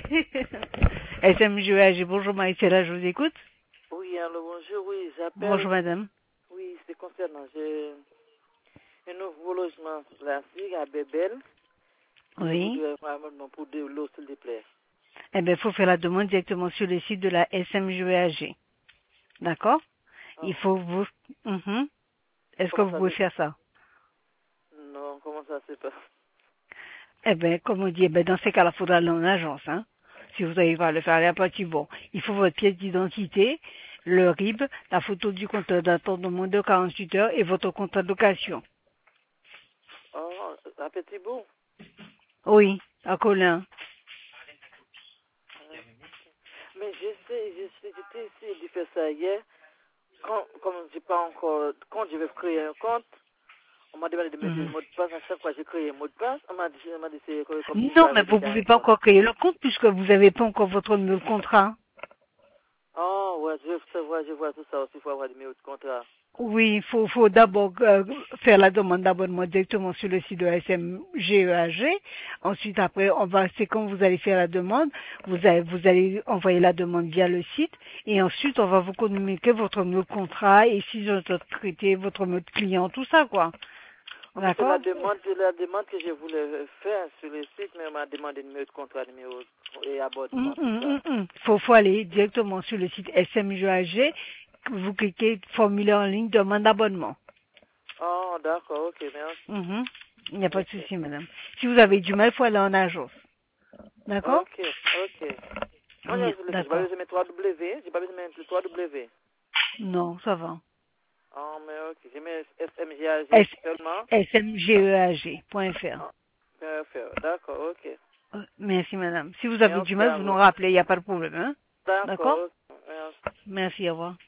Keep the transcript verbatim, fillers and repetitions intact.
S M G E A G, bonjour Marie-Céla, je vous écoute. Oui, alors bonjour, oui, j'appelle. Bonjour madame. Oui, c'est concernant, j'ai un nouveau logement là, à Bébel. Je Oui. voudrais vraiment pour de l'eau, s'il vous plaît. Eh bien, il faut faire la demande directement sur le site de la S M G E A G. D'accord? Oh, Il faut vous... Mhm. Est-ce que comment vous ça pouvez se faire ça? Non, comment ça se passe? Eh bien, comme on dit, eh ben, dans ces cas-là, il faudra aller en agence. Hein. Si vous n'arrivez pas à le faire, à partir bon, il faut votre pièce d'identité, le R I B, la photo du compteur d'attente de moins de quarante-huit heures et votre contrat de location. Oh, à Petit Bout. Oui, à Colin. Mais je sais, je sais, j'étais essayé de faire ça hier. Quand, comme j'ai pas encore, quand je vais créer un compte, on m'a demandé de mettre le Mhm. mot de passe. À chaque fois que j'ai créé un mot de passe, on m'a dit, on m'a dit c'est comme si Non, mais j'avais vous ne déjà pouvez un pas compte. encore créer le compte puisque vous n'avez pas encore votre numéro de contrat. Oh, ouais, je, je vois, je vois tout ça aussi, il faut avoir des numéros de contrat. Oui, il faut, faut d'abord euh, faire la demande d'abonnement directement sur le site de S M G E A G. Ensuite, après, on va, c'est quand vous allez faire la demande, vous allez, vous allez envoyer la demande via le site et ensuite, on va vous communiquer votre numéro de contrat et si votre traité, votre numéro de client, tout ça, quoi. Oh, mais c'est la D'accord? demande, c'est la demande que je voulais faire sur le site, mais on m'a demandé numéro de contrat, numéro et Hum, abonnement, tout hum, ça. hum, hum. Faut, faut aller directement sur le site S M G E A G, vous cliquez formulaire en ligne, demande d'abonnement. Oh, d'accord, ok, merci. Mhm. Il n'y a pas de Ok, souci, madame. Si vous avez du mal, il faut aller en agence. D'accord? ok, ok. Moi, Oui, je n'ai pas d'accord. besoin de mettre trois W, j'ai pas besoin de mettre le trois W. Non, ça va. Oh, mais ok, je mets S M G A G S seulement. smgeag.fr. Ah, parfait, d'accord, ok. Euh, Merci, madame. Si vous avez du Merci mal, à vous nous vous. rappelez, il n'y a pas de problème. Hein? D'accord? D'accord, merci. Merci, au revoir.